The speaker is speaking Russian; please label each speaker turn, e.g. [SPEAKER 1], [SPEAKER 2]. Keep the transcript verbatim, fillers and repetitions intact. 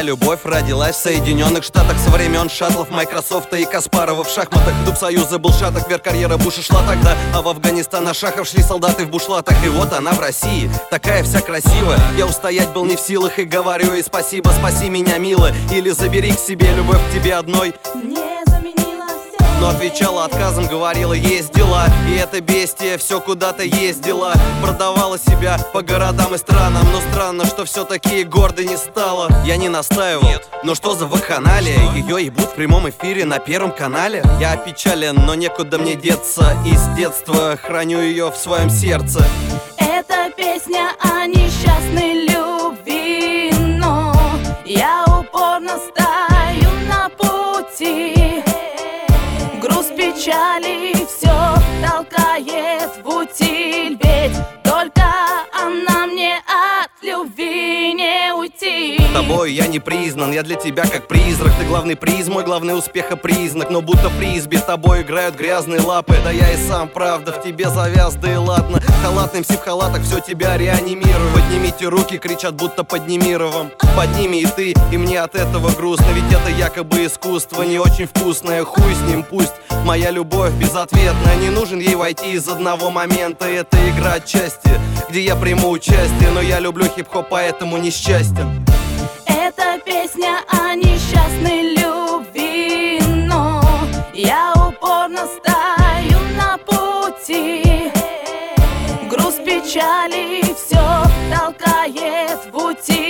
[SPEAKER 1] любовь родилась в Соединенных Штатах со времен шаттлов Майкрософта и Каспарова в шахматах. Дубсоюза был шаток, вверх карьера Буша шла тогда, а в Афганистан на шахов шли солдаты в бушлатах. И вот она в России, такая вся красивая. Я устоять был не в силах и говорю ей спасибо, спаси меня, мило, или забери к себе, любовь к тебе одной но отвечала отказом, говорила, есть дела. И эта бестия все куда-то ездила, продавала себя по городам и странам. Но странно, что все таки гордой не стала. Я не настаивал, нет. Но что за вакханалия? Ее ебут в прямом эфире на Первом канале. Я опечален, но некуда мне деться, и с детства храню ее в своем сердце.
[SPEAKER 2] Это песня о несчастной любви, но я упорно стою на пути. Груз печали все толкает в утиль, ведь только она мне от любви не уйти.
[SPEAKER 1] Тобой я не признан, я для тебя как призрак. Ты главный приз, мой главный успеха признак. Но будто фрисби с тобой играют грязные лапы. Да я и сам, правда, в тебе завяз, да и ладно. Халатный мси в халатах все тебя реанимирует. Поднимите руки, кричат, будто под Немировым. Подними и ты, и мне от этого грустно. Ведь это якобы искусство, не очень вкусное. Хуй с ним, пусть моя любовь безответная. Не нужен ей войти из одного момента. Это игра отчасти, где я приму участие. Но я люблю хип-хоп, поэтому несчастен.
[SPEAKER 2] Это песня о несчастной любви, но я упорно стою на пути. Груз печали все толкает в утиль.